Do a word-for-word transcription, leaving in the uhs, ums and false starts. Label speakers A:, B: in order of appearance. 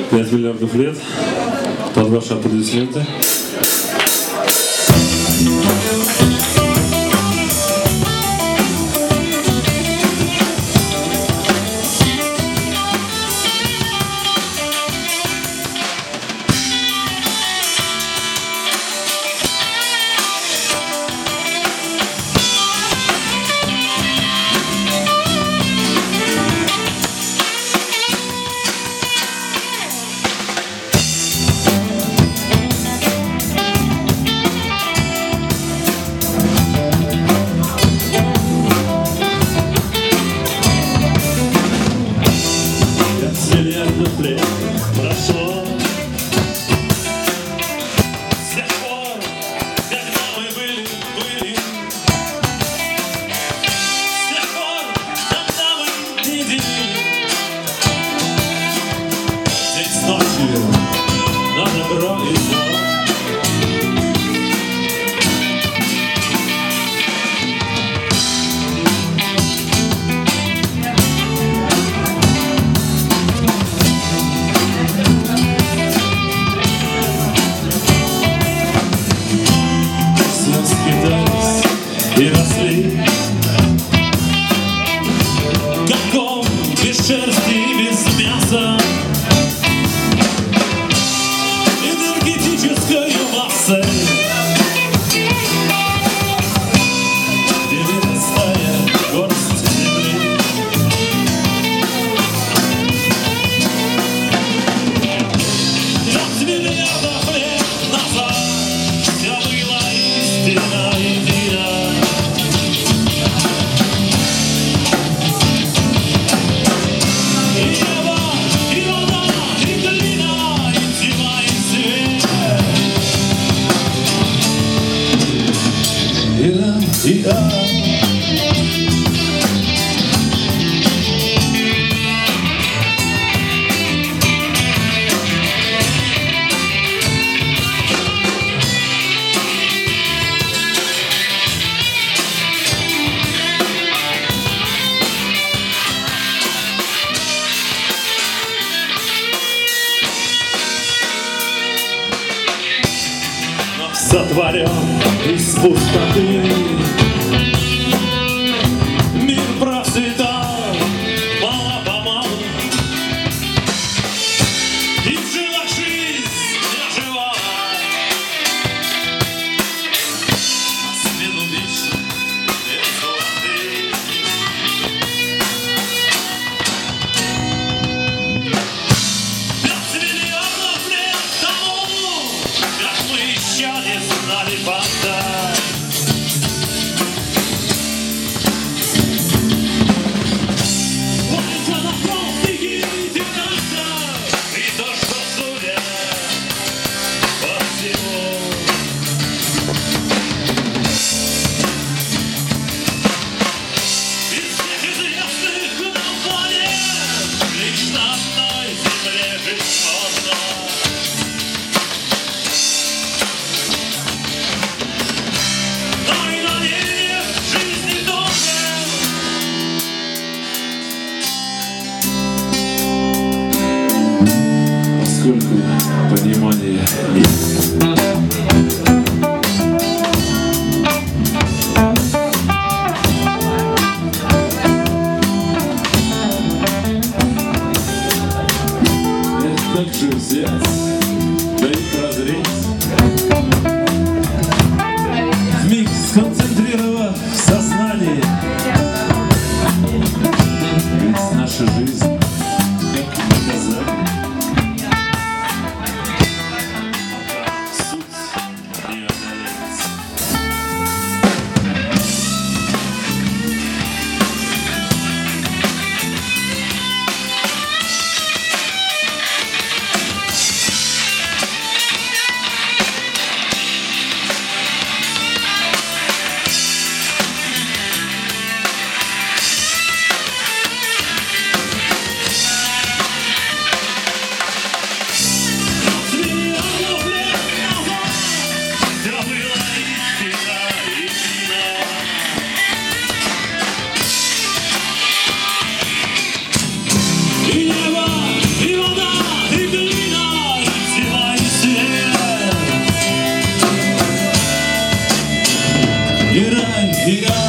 A: пять миллиардов лет. Под ваши аплодисменты.
B: Прошло с тех пор, когда мы были, были, с тех пор, когда мы не делили. Здесь ночью на добро и зло. И росли, как ком, без шерсти, без мяса, энергетической массой, перерастая горсть земли. Двадцать миллиардов лет назад все было истинно едино. И я. Сотворен из пустоты, мир процветал мало-помалу, и в жилах жизнь ожила, а следу вечно без воды. Пять миллионов лет тому, как мы еще не знали факта.
A: Поскольку понимания есть. Как же взять, да и прозреть, вмиг сконцентрировав сознание, ведь наша жизнь как наказание.
B: И небо, и вода, и глина. Сбегал